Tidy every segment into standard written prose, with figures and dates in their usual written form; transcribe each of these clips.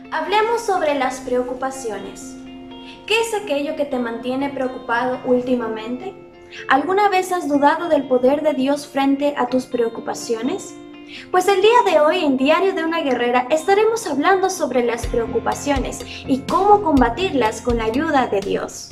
Hablemos sobre las preocupaciones. ¿Qué es aquello que te mantiene preocupado últimamente? ¿Alguna vez has dudado del poder de Dios frente a tus preocupaciones? Pues el día de hoy en Diario de una Guerrera estaremos hablando sobre las preocupaciones y cómo combatirlas con la ayuda de Dios.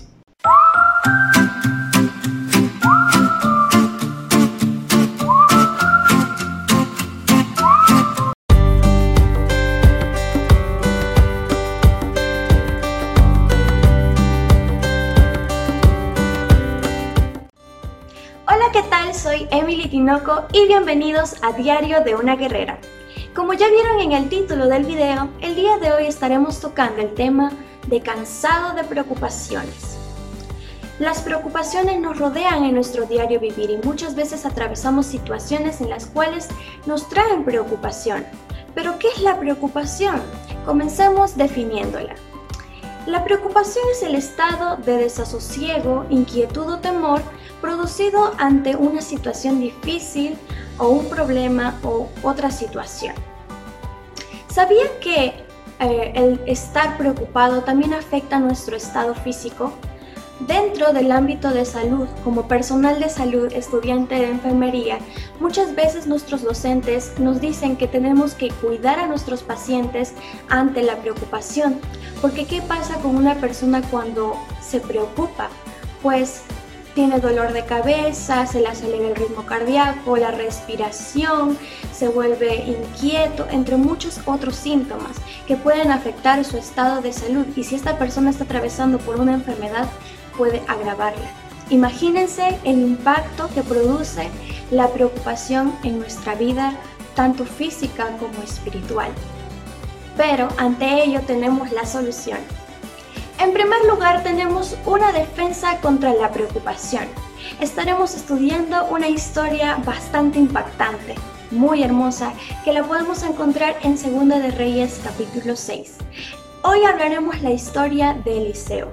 Hola, ¿qué tal? Soy Emily Tinoco y bienvenidos a Diario de una Guerrera. Como ya vieron en el título del video, el día de hoy estaremos tocando el tema de cansado de preocupaciones. Las preocupaciones nos rodean en nuestro diario vivir y muchas veces atravesamos situaciones en las cuales nos traen preocupación. ¿Pero qué es la preocupación? Comencemos definiéndola. La preocupación es el estado de desasosiego, inquietud o temor producido ante una situación difícil o un problema o otra situación. ¿Sabían que el estar preocupado también afecta a nuestro estado físico? Dentro del ámbito de salud, como personal de salud, estudiante de enfermería, muchas veces nuestros docentes nos dicen que tenemos que cuidar a nuestros pacientes ante la preocupación. Porque ¿qué pasa con una persona cuando se preocupa? Pues tiene dolor de cabeza, se le acelera el ritmo cardíaco, la respiración, se vuelve inquieto, entre muchos otros síntomas que pueden afectar su estado de salud. Y si esta persona está atravesando por una enfermedad, puede agravarla. Imagínense el impacto que produce la preocupación en nuestra vida, tanto física como espiritual. Pero ante ello tenemos la solución. En primer lugar, tenemos una defensa contra la preocupación. Estaremos estudiando una historia bastante impactante, muy hermosa, que la podemos encontrar en Segunda de Reyes capítulo 6. Hoy hablaremos la historia de Eliseo.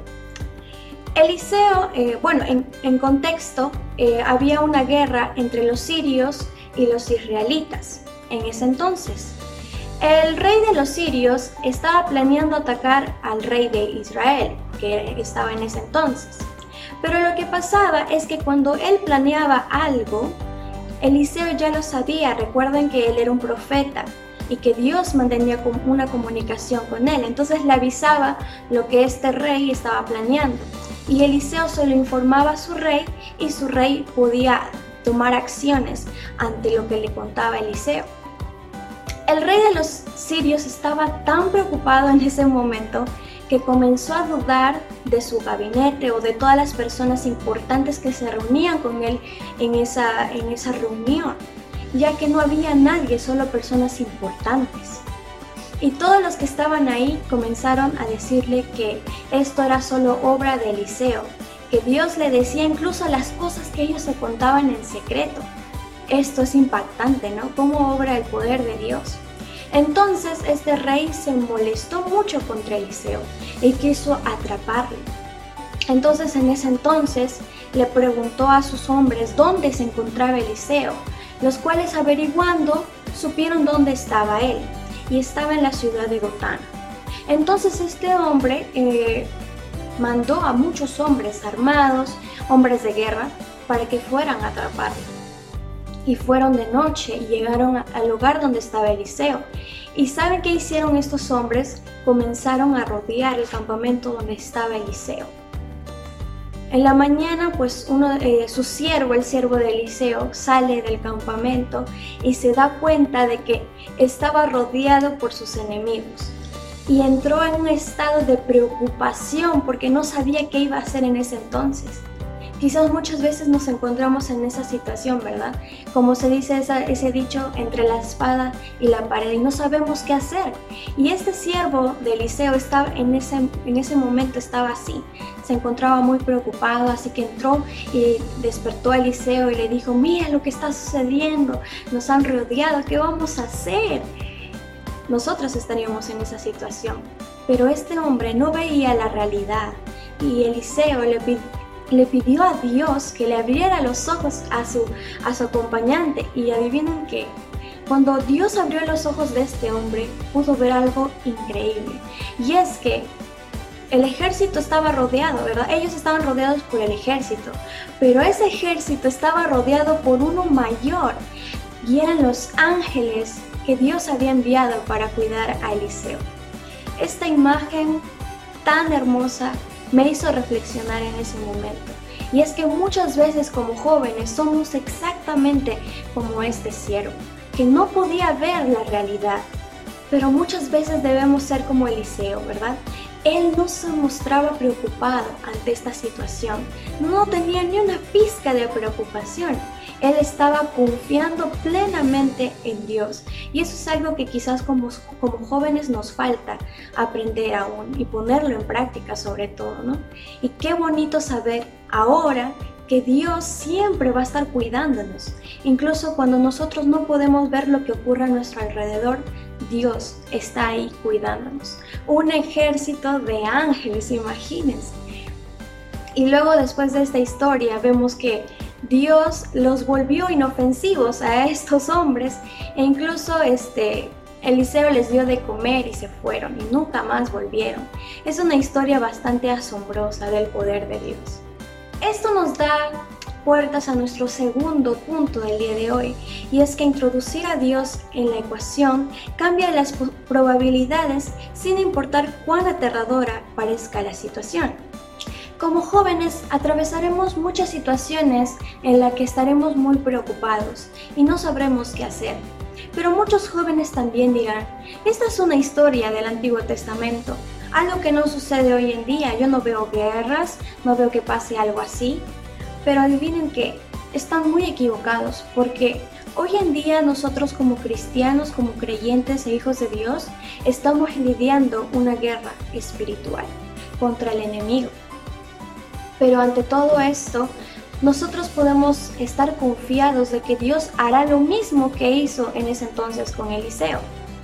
Eliseo, en contexto, había una guerra entre los sirios y los israelitas en ese entonces. El rey de los sirios estaba planeando atacar al rey de Israel, que estaba en ese entonces. Pero lo que pasaba es que cuando él planeaba algo, Eliseo ya lo sabía. Recuerden que él era un profeta y que Dios mantenía una comunicación con él. Entonces le avisaba lo que este rey estaba planeando. Y Eliseo se lo informaba a su rey y su rey podía tomar acciones ante lo que le contaba Eliseo. El rey de los sirios estaba tan preocupado en ese momento que comenzó a dudar de su gabinete o de todas las personas importantes que se reunían con él en esa reunión, ya que no había nadie, solo personas importantes. Y todos los que estaban ahí comenzaron a decirle que esto era solo obra de Eliseo, que Dios le decía incluso las cosas que ellos se contaban en secreto. Esto es impactante, ¿no? ¿Cómo obra el poder de Dios? Entonces este rey se molestó mucho contra Eliseo y quiso atraparlo. Entonces en ese entonces le preguntó a sus hombres dónde se encontraba Eliseo, los cuales averiguando supieron dónde estaba él, y estaba en la ciudad de Dotán. Entonces este hombre mandó a muchos hombres armados, hombres de guerra, para que fueran a atraparlo. Y fueron de noche y llegaron al lugar donde estaba Eliseo. ¿Y saben qué hicieron estos hombres? Comenzaron a rodear el campamento donde estaba Eliseo. En la mañana, pues su siervo, el siervo de Eliseo, sale del campamento y se da cuenta de que estaba rodeado por sus enemigos. Y entró en un estado de preocupación porque no sabía qué iba a hacer en ese entonces. Quizás muchas veces nos encontramos en esa situación, ¿verdad? Como se dice ese dicho, entre la espada y la pared, y no sabemos qué hacer. Y este siervo de Eliseo estaba en ese momento estaba así. Se encontraba muy preocupado, así que entró y despertó a Eliseo y le dijo: mira lo que está sucediendo, nos han rodeado, ¿qué vamos a hacer? Nosotros estaríamos en esa situación. Pero este hombre no veía la realidad y Eliseo le pidió a Dios que le abriera los ojos a su acompañante, y adivinen qué, Cuando Dios abrió los ojos de este hombre, pudo ver algo increíble. Y es que el ejército estaba rodeado, ¿verdad? Ellos estaban rodeados por el ejército, pero ese ejército estaba rodeado por uno mayor, y eran los ángeles que Dios había enviado para cuidar a Eliseo. Esta imagen tan hermosa me hizo reflexionar en ese momento. Y es que muchas veces como jóvenes somos exactamente como este siervo, que no podía ver la realidad. Pero muchas veces debemos ser como Eliseo, ¿verdad? Él no se mostraba preocupado ante esta situación, no tenía ni una pizca de preocupación. Él estaba confiando plenamente en Dios, y eso es algo que quizás como jóvenes nos falta aprender aún y ponerlo en práctica sobre todo, ¿no? Y qué bonito saber ahora que Dios siempre va a estar cuidándonos, incluso cuando nosotros no podemos ver lo que ocurre a nuestro alrededor. Dios está ahí cuidándonos. Un ejército de ángeles, imagínense. Y luego después de esta historia vemos que Dios los volvió inofensivos a estos hombres, e incluso Eliseo les dio de comer y se fueron y nunca más volvieron. Es una historia bastante asombrosa del poder de Dios. Esto nos da puertas a nuestro segundo punto del día de hoy, y es que introducir a Dios en la ecuación cambia las probabilidades sin importar cuán aterradora parezca la situación. Como jóvenes atravesaremos muchas situaciones en las que estaremos muy preocupados y no sabremos qué hacer. Pero muchos jóvenes también dirán, esta es una historia del Antiguo Testamento, algo que no sucede hoy en día. Yo no veo guerras, no veo que pase algo así. Pero adivinen que están muy equivocados, porque hoy en día nosotros como cristianos, como creyentes e hijos de Dios, estamos lidiando una guerra espiritual contra el enemigo. Pero ante todo esto, nosotros podemos estar confiados de que Dios hará lo mismo que hizo en ese entonces con Eliseo.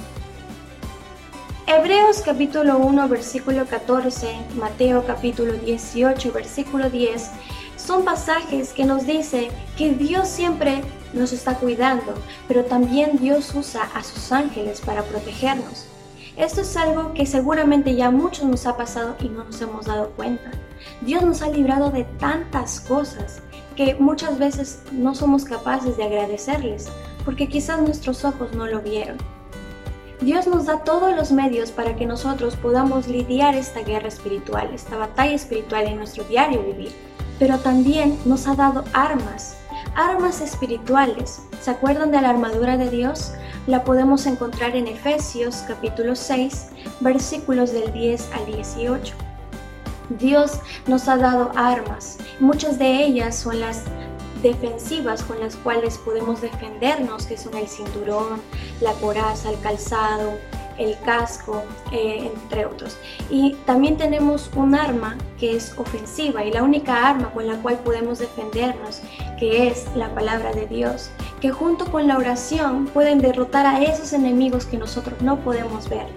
Hebreos capítulo 1 versículo 14, Mateo capítulo 18 versículo 10 son pasajes que nos dicen que Dios siempre nos está cuidando, pero también Dios usa a sus ángeles para protegernos. Esto es algo que seguramente ya a muchos nos ha pasado y no nos hemos dado cuenta. Dios nos ha librado de tantas cosas que muchas veces no somos capaces de agradecerles, porque quizás nuestros ojos no lo vieron. Dios nos da todos los medios para que nosotros podamos lidiar esta guerra espiritual, esta batalla espiritual en nuestro diario vivir. Pero también nos ha dado armas espirituales. ¿Se acuerdan de la armadura de Dios? La podemos encontrar en Efesios capítulo 6, versículos del 10 al 18. Dios nos ha dado armas. Muchas de ellas son las defensivas con las cuales podemos defendernos, que son el cinturón, la coraza, el calzado, el casco, entre otros. Y también tenemos un arma que es ofensiva, y la única arma con la cual podemos defendernos, que es la palabra de Dios, que junto con la oración pueden derrotar a esos enemigos que nosotros no podemos ver.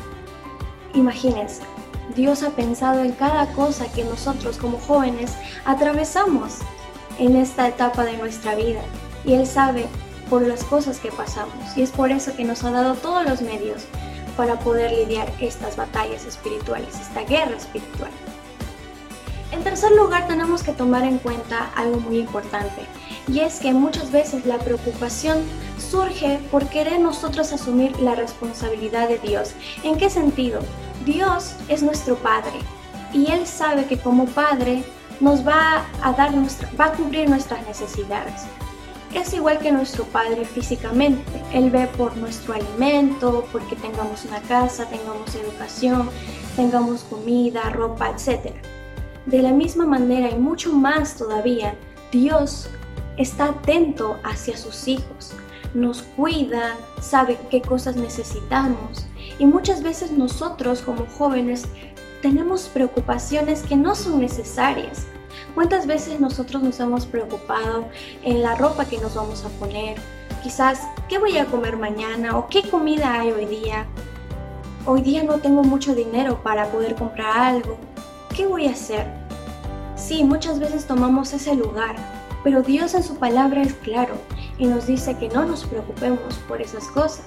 Imagínense, Dios ha pensado en cada cosa que nosotros como jóvenes atravesamos en esta etapa de nuestra vida, y Él sabe por las cosas que pasamos, y es por eso que nos ha dado todos los medios para poder lidiar estas batallas espirituales, esta guerra espiritual. En tercer lugar, tenemos que tomar en cuenta algo muy importante, y es que muchas veces la preocupación surge por querer nosotros asumir la responsabilidad de Dios. ¿En qué sentido? Dios es nuestro Padre, y Él sabe que como Padre nos va a cubrir nuestras necesidades. Es igual que nuestro Padre físicamente. Él ve por nuestro alimento, porque tengamos una casa, tengamos educación, tengamos comida, ropa, etc. De la misma manera y mucho más todavía, Dios está atento hacia sus hijos. Nos cuida, sabe qué cosas necesitamos, y muchas veces nosotros como jóvenes tenemos preocupaciones que no son necesarias. ¿Cuántas veces nosotros nos hemos preocupado en la ropa que nos vamos a poner? Quizás, ¿qué voy a comer mañana? ¿O qué comida hay hoy día? Hoy día no tengo mucho dinero para poder comprar algo. ¿Qué voy a hacer? Sí, muchas veces tomamos ese lugar, pero Dios en su palabra es claro. y nos dice que no nos preocupemos por esas cosas.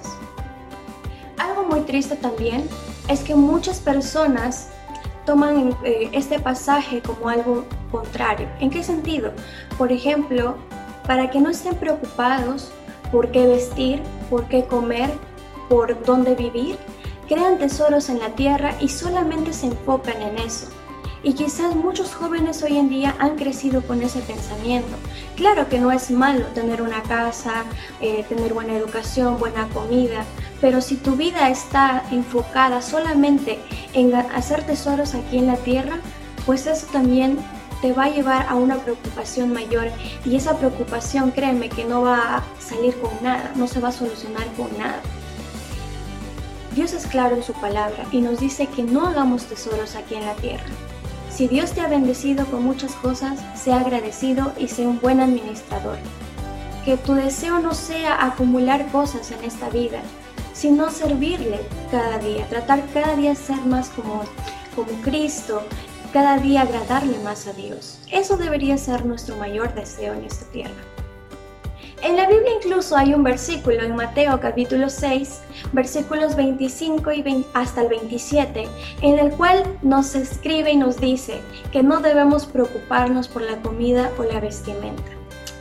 Algo muy triste también es que muchas personas toman este pasaje como algo contrario. ¿En qué sentido? Por ejemplo, para que no estén preocupados por qué vestir, por qué comer, por dónde vivir, crean tesoros en la tierra y solamente se enfocan en eso. Y quizás muchos jóvenes hoy en día han crecido con ese pensamiento. Claro que no es malo tener una casa, tener buena educación, buena comida, pero si tu vida está enfocada solamente en hacer tesoros aquí en la tierra, pues eso también te va a llevar a una preocupación mayor, y esa preocupación, créeme, que no va a salir con nada, no se va a solucionar con nada. Dios es claro en su palabra y nos dice que no hagamos tesoros aquí en la tierra. Si Dios te ha bendecido con muchas cosas, sea agradecido y sea un buen administrador. Que tu deseo no sea acumular cosas en esta vida, sino servirle cada día, tratar cada día ser más como Cristo, cada día agradarle más a Dios. Eso debería ser nuestro mayor deseo en esta tierra. En la Biblia incluso hay un versículo en Mateo capítulo 6, versículos 25 hasta el 27, en el cual nos escribe y nos dice que no debemos preocuparnos por la comida o la vestimenta.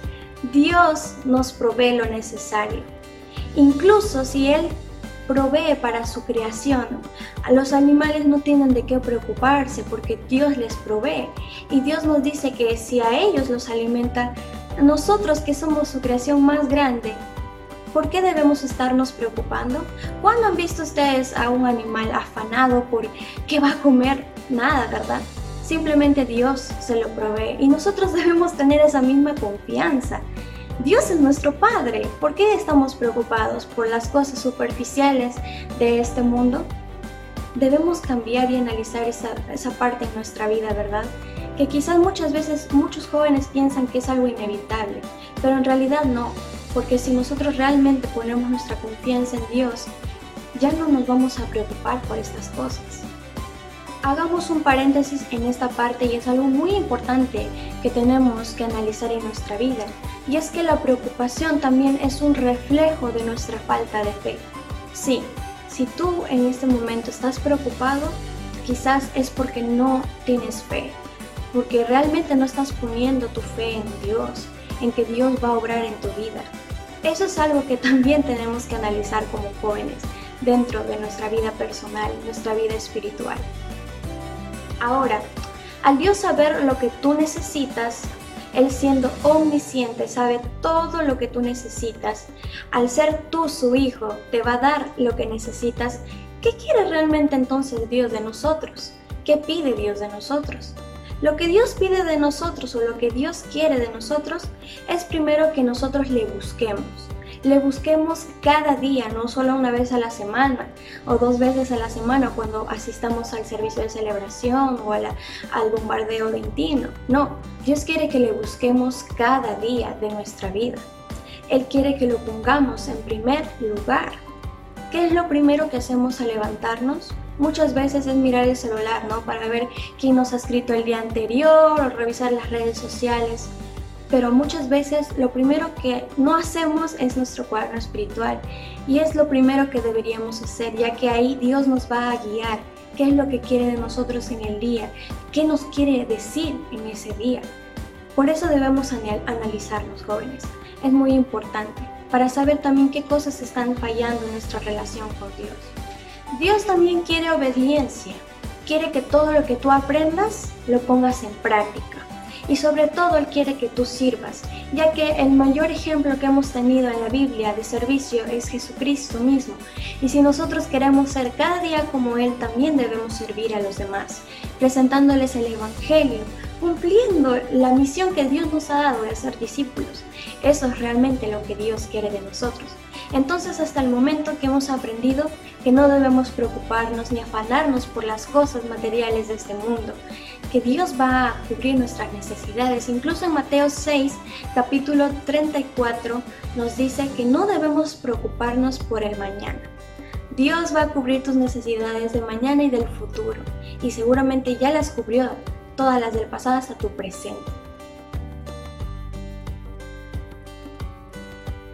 Dios nos provee lo necesario. Incluso si Él provee para su creación, los animales no tienen de qué preocuparse porque Dios les provee. Y Dios nos dice que si a ellos los alimenta, nosotros que somos su creación más grande, ¿por qué debemos estarnos preocupando? ¿Cuándo han visto ustedes a un animal afanado por qué va a comer? Nada, ¿verdad? Simplemente Dios se lo provee y nosotros debemos tener esa misma confianza. Dios es nuestro Padre. ¿Por qué estamos preocupados por las cosas superficiales de este mundo? Debemos cambiar y analizar esa parte en nuestra vida, ¿verdad? Que quizás muchas veces muchos jóvenes piensan que es algo inevitable, pero en realidad no, porque si nosotros realmente ponemos nuestra confianza en Dios, ya no nos vamos a preocupar por estas cosas. Hagamos un paréntesis en esta parte y es algo muy importante que tenemos que analizar en nuestra vida, y es que la preocupación también es un reflejo de nuestra falta de fe. Sí, si tú en este momento estás preocupado, quizás es porque no tienes fe, porque realmente no estás poniendo tu fe en Dios, en que Dios va a obrar en tu vida. Eso es algo que también tenemos que analizar como jóvenes dentro de nuestra vida personal, nuestra vida espiritual. Ahora, al Dios saber lo que tú necesitas, Él siendo omnisciente, sabe todo lo que tú necesitas. Al ser tú su hijo, te va a dar lo que necesitas. ¿Qué quiere realmente entonces Dios de nosotros? ¿Qué pide Dios de nosotros? Lo que Dios pide de nosotros o lo que Dios quiere de nosotros es primero que nosotros le busquemos. Le busquemos cada día, no solo una vez a la semana o 2 veces a la semana cuando asistamos al servicio de celebración o al bombardeo de Intino. No, Dios quiere que le busquemos cada día de nuestra vida. Él quiere que lo pongamos en primer lugar. ¿Qué es lo primero que hacemos al levantarnos? Muchas veces es mirar el celular, ¿no? Para ver quién nos ha escrito el día anterior o revisar las redes sociales. Pero muchas veces lo primero que no hacemos es nuestro cuaderno espiritual. Y es lo primero que deberíamos hacer, ya que ahí Dios nos va a guiar. ¿Qué es lo que quiere de nosotros en el día? ¿Qué nos quiere decir en ese día? Por eso debemos analizarnos, jóvenes. Es muy importante para saber también qué cosas están fallando en nuestra relación con Dios. Dios también quiere obediencia, quiere que todo lo que tú aprendas lo pongas en práctica y sobre todo Él quiere que tú sirvas, ya que el mayor ejemplo que hemos tenido en la Biblia de servicio es Jesucristo mismo, y si nosotros queremos ser cada día como Él, también debemos servir a los demás, presentándoles el Evangelio, cumpliendo la misión que Dios nos ha dado de ser discípulos. Eso es realmente lo que Dios quiere de nosotros. Entonces, hasta el momento que hemos aprendido que no debemos preocuparnos ni afanarnos por las cosas materiales de este mundo, que Dios va a cubrir nuestras necesidades. Incluso en Mateo 6, capítulo 34, nos dice que no debemos preocuparnos por el mañana. Dios va a cubrir tus necesidades de mañana y del futuro, y seguramente ya las cubrió, todas las del pasado hasta tu presente.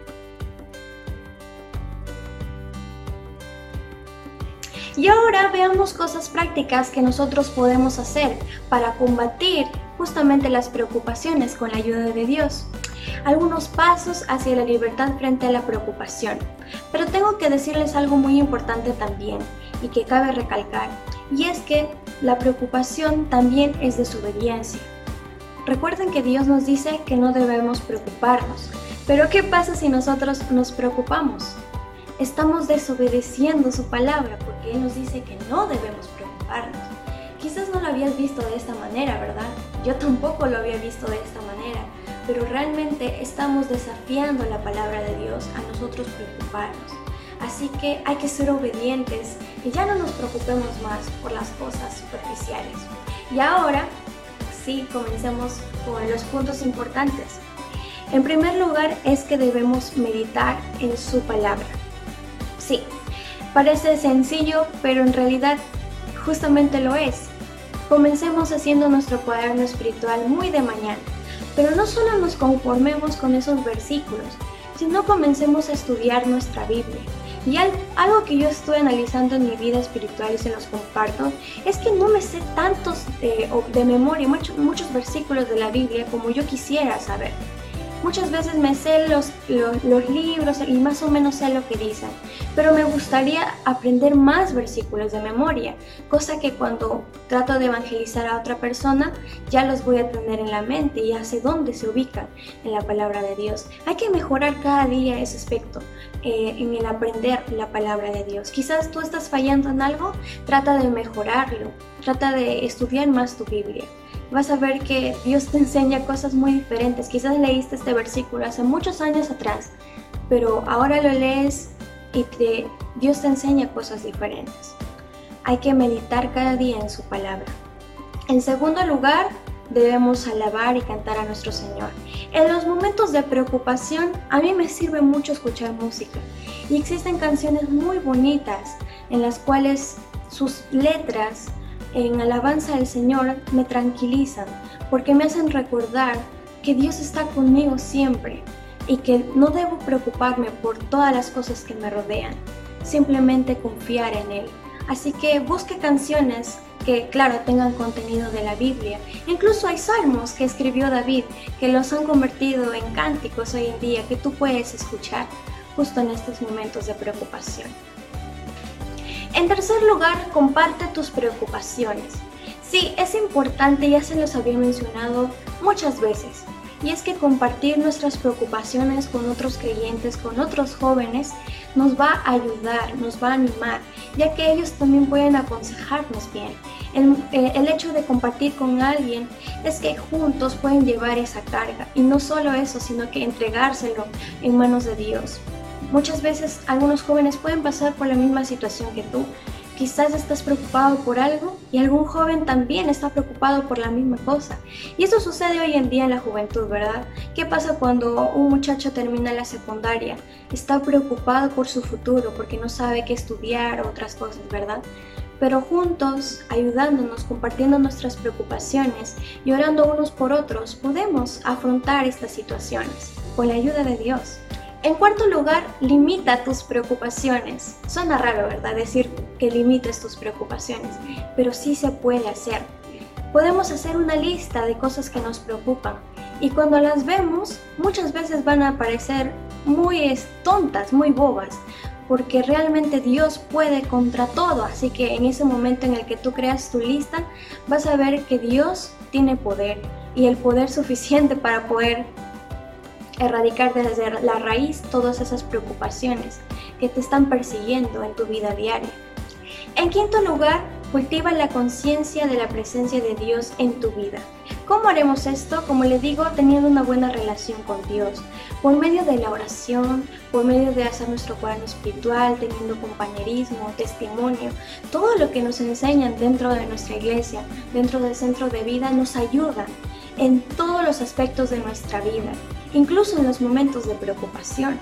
Y ahora veamos cosas prácticas que nosotros podemos hacer para combatir justamente las preocupaciones con la ayuda de Dios. Algunos pasos hacia la libertad frente a la preocupación. Pero tengo que decirles algo muy importante también y que cabe recalcar, y es que la preocupación también es desobediencia. Recuerden que Dios nos dice que no debemos preocuparnos, pero ¿qué pasa si nosotros nos preocupamos? Estamos desobedeciendo su palabra porque Él nos dice que no debemos preocuparnos. Quizás no lo habías visto de esta manera, ¿verdad? Yo tampoco lo había visto de esta manera, pero realmente estamos desafiando la palabra de Dios a nosotros preocuparnos. Así que hay que ser obedientes y ya no nos preocupemos más por las cosas superficiales. Y ahora, sí, comencemos con los puntos importantes. En primer lugar es que debemos meditar en su palabra. Sí, parece sencillo, pero en realidad justamente lo es. Comencemos haciendo nuestro cuaderno espiritual muy de mañana, pero no solo nos conformemos con esos versículos, sino comencemos a estudiar nuestra Biblia. Y algo que yo estuve analizando en mi vida espiritual y se los comparto, es que no me sé tantos de memoria, muchos versículos de la Biblia como yo quisiera saber. Muchas veces me sé los libros y más o menos sé lo que dicen, pero me gustaría aprender más versículos de memoria, cosa que cuando trato de evangelizar a otra persona ya los voy a tener en la mente y ya sé dónde se ubican en la palabra de Dios. Hay que mejorar cada día ese aspecto, en el aprender la palabra de Dios. Quizás tú estás fallando en algo, trata de mejorarlo, trata de estudiar más tu Biblia. Vas a ver que Dios te enseña cosas muy diferentes. Quizás leíste este versículo hace muchos años atrás, pero ahora lo lees y Dios te enseña cosas diferentes. Hay que meditar cada día en su palabra. En segundo lugar, debemos alabar y cantar a nuestro Señor. En los momentos de preocupación, a mí me sirve mucho escuchar música. Y existen canciones muy bonitas en las cuales sus letras en alabanza al Señor me tranquilizan porque me hacen recordar que Dios está conmigo siempre y que no debo preocuparme por todas las cosas que me rodean, simplemente confiar en Él. Así que busque canciones que, claro, tengan contenido de la Biblia. Incluso hay salmos que escribió David que los han convertido en cánticos hoy en día que tú puedes escuchar justo en estos momentos de preocupación. En tercer lugar, comparte tus preocupaciones. Sí, es importante, ya se los había mencionado muchas veces, y es que compartir nuestras preocupaciones con otros creyentes, con otros jóvenes, nos va a ayudar, nos va a animar, ya que ellos también pueden aconsejarnos bien. El hecho de compartir con alguien es que juntos pueden llevar esa carga, y no solo eso, sino que entregárselo en manos de Dios. Muchas veces algunos jóvenes pueden pasar por la misma situación que tú. Quizás estás preocupado por algo y algún joven también está preocupado por la misma cosa. Y eso sucede hoy en día en la juventud, ¿verdad? ¿Qué pasa cuando un muchacho termina la secundaria? Está preocupado por su futuro porque no sabe qué estudiar o otras cosas, ¿verdad? Pero juntos, ayudándonos, compartiendo nuestras preocupaciones y orando unos por otros, podemos afrontar estas situaciones con la ayuda de Dios. En cuarto lugar, limita tus preocupaciones. Suena raro, ¿verdad? Decir que limites tus preocupaciones, pero sí se puede hacer. Podemos hacer una lista de cosas que nos preocupan y cuando las vemos, muchas veces van a parecer muy tontas, muy bobas, porque realmente Dios puede contra todo. Así que en ese momento en el que tú creas tu lista, vas a ver que Dios tiene poder y el poder suficiente para poder erradicar desde la raíz todas esas preocupaciones que te están persiguiendo en tu vida diaria. En quinto lugar, cultiva la conciencia de la presencia de Dios en tu vida. ¿Cómo haremos esto? Como les digo, teniendo una buena relación con Dios, por medio de la oración, por medio de hacer nuestro cuaderno espiritual, teniendo compañerismo, testimonio. Todo lo que nos enseñan dentro de nuestra iglesia, dentro del centro de vida, nos ayuda en todos los aspectos de nuestra vida, incluso en los momentos de preocupación.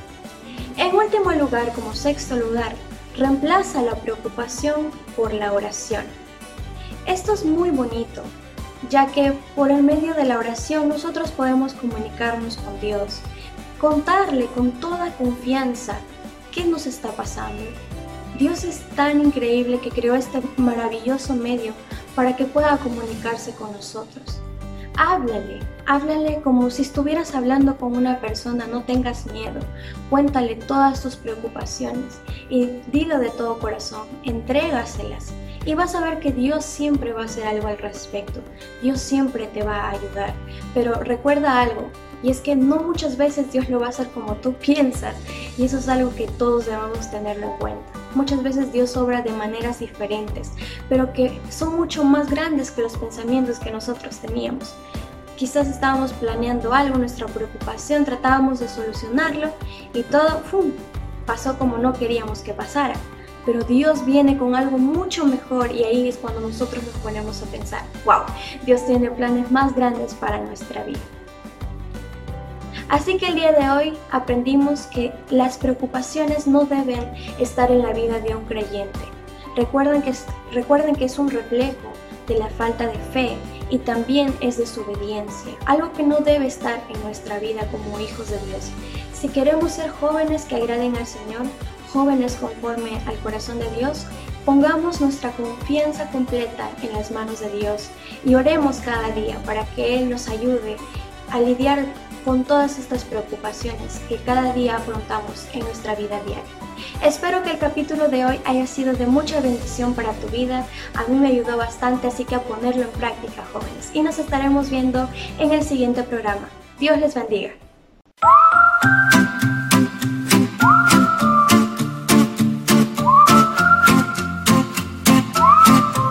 En último lugar, como sexto lugar, reemplaza la preocupación por la oración. Esto es muy bonito, ya que por el medio de la oración nosotros podemos comunicarnos con Dios, contarle con toda confianza qué nos está pasando. Dios es tan increíble que creó este maravilloso medio para que pueda comunicarse con nosotros. Háblale como si estuvieras hablando con una persona, no tengas miedo, cuéntale todas tus preocupaciones y dilo de todo corazón, entrégaselas y vas a ver que Dios siempre va a hacer algo al respecto, Dios siempre te va a ayudar, pero recuerda algo, y es que no muchas veces Dios lo va a hacer como tú piensas y eso es algo que todos debemos tenerlo en cuenta. Muchas veces Dios obra de maneras diferentes, pero que son mucho más grandes que los pensamientos que nosotros teníamos. Quizás estábamos planeando algo, nuestra preocupación, tratábamos de solucionarlo y todo pasó como no queríamos que pasara. Pero Dios viene con algo mucho mejor y ahí es cuando nosotros nos ponemos a pensar, wow, Dios tiene planes más grandes para nuestra vida. Así que el día de hoy aprendimos que las preocupaciones no deben estar en la vida de un creyente. Recuerden que es un reflejo de la falta de fe y también es desobediencia, algo que no debe estar en nuestra vida como hijos de Dios. Si queremos ser jóvenes que agraden al Señor, jóvenes conforme al corazón de Dios, pongamos nuestra confianza completa en las manos de Dios y oremos cada día para que Él nos ayude a lidiar con todas estas preocupaciones que cada día afrontamos en nuestra vida diaria. Espero que el capítulo de hoy haya sido de mucha bendición para tu vida. A mí me ayudó bastante, así que a ponerlo en práctica, jóvenes. Y nos estaremos viendo en el siguiente programa. Dios les bendiga.